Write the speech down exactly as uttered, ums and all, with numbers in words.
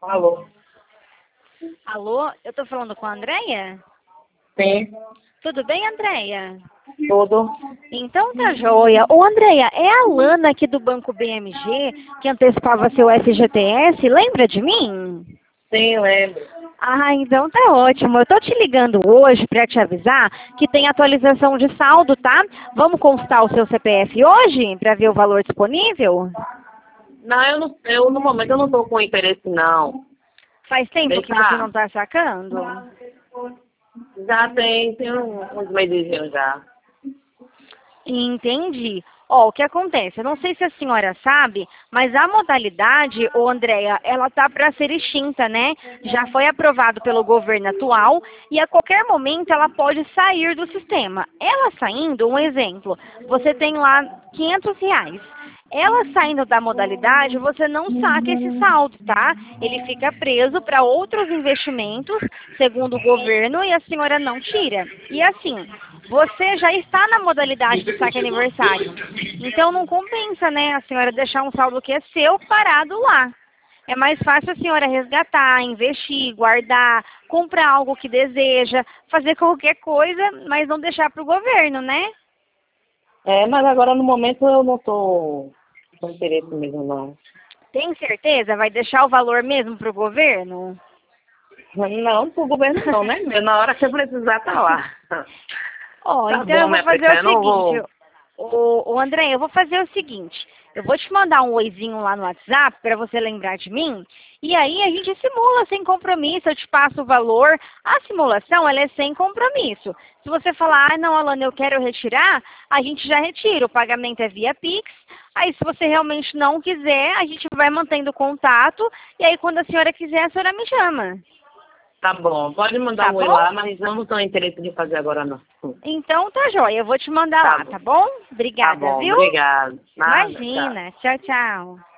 Alô? Alô, eu tô falando com a Andréia? Sim, Tudo bem, Andréia? tudo. Então tá joia. Ô, Andréia, é a Lana aqui do Banco B M G que antecipava seu F G T S, lembra de mim? Sim, lembro. Ah, então tá ótimo. Eu tô te ligando hoje para te avisar que tem atualização de saldo, tá? Vamos consultar o seu C P F hoje para ver o valor disponível? Não, eu, não, eu no momento eu não estou com interesse, não. Faz tempo que você Deixa. não tá sacando? Já tem, tem um- uns meses já. Entendi. Ó, o que acontece? Eu não sei se a senhora sabe, mas a modalidade, ô Andréia, ela tá para ser extinta, né? Já foi aprovado pelo governo atual e a qualquer momento ela pode sair do sistema. Ela saindo, um exemplo, você tem lá quinhentos reais. Ela saindo da modalidade, você não saca esse saldo, tá? Ele fica preso para outros investimentos, segundo o governo, e a senhora não tira. E assim, você já está na modalidade do saque aniversário. Então não compensa, né, a senhora deixar um saldo que é seu parado lá. É mais fácil a senhora resgatar, investir, guardar, comprar algo que deseja, fazer qualquer coisa, mas não deixar para o governo, né? É, mas agora no momento eu não estou com interesse mesmo, não. Tem certeza? Vai deixar o valor mesmo para o governo? Não, pro governo não, né? Na hora que eu precisar, tá lá. Ó, Tá então bom, eu vou minha fazer preta, o eu não seguinte, vou. o, o André, eu vou fazer o seguinte, eu vou te mandar um oizinho lá no WhatsApp para você lembrar de mim, e aí a gente simula sem compromisso, eu te passo o valor. A simulação, ela é sem compromisso. Se você falar, ah, não, Alana, eu quero retirar, a gente já retira, o pagamento é via Pix. Aí se você realmente não quiser, a gente vai mantendo contato, e aí quando a senhora quiser, a senhora me chama. Tá bom, pode mandar Tá um oi bom? lá, mas eu não tenho interesse de fazer agora, não. Então tá jóia, eu vou te mandar Tá lá, bom, tá bom? tá Obrigada, bom, viu? obrigado. Nada, tchau. Imagina, tchau, tchau.